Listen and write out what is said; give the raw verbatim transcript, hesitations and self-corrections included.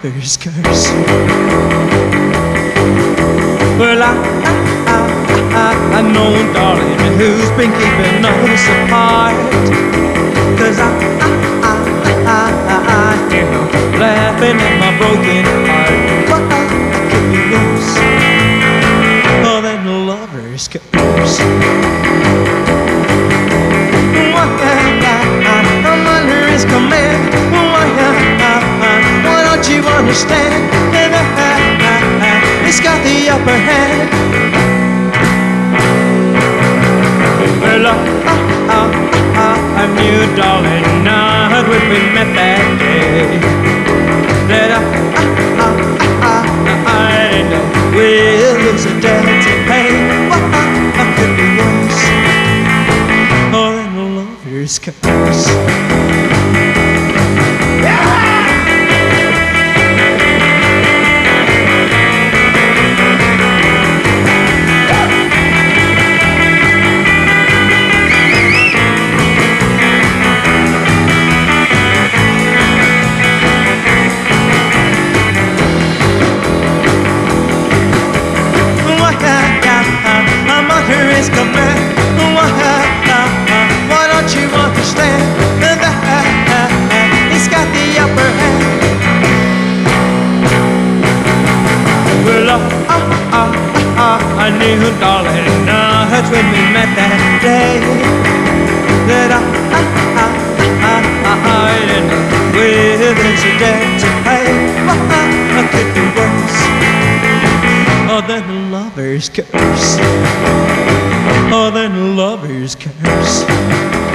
lover's curse. Well, I, I, I, I know, darling, who's been keeping us apart. Cause I, I, I, I, I hear him laughing at my broken heart. But I, I could be worse oh, than a lover's curse. Why, I, I, I'm under his command. Why, I, I, why don't you understand that I, I, I, he's got the upper hand? Well, I, I, I, I knew, darling, not when we met that day, that I, I, I, I, I didn't know we'll lose a debt to pay. Well, I, I could be worse oh, than a lover's curse. His command. Why, why don't you understand that he's got the upper hand? Well, uh, uh, uh, uh, I knew, darling, uh, that's when we met that day, that I, I, I, I, I didn't know with there's a debt to pay. Well, I, I could be worse oh, than a lover's curse. Oh, than a lover's curse.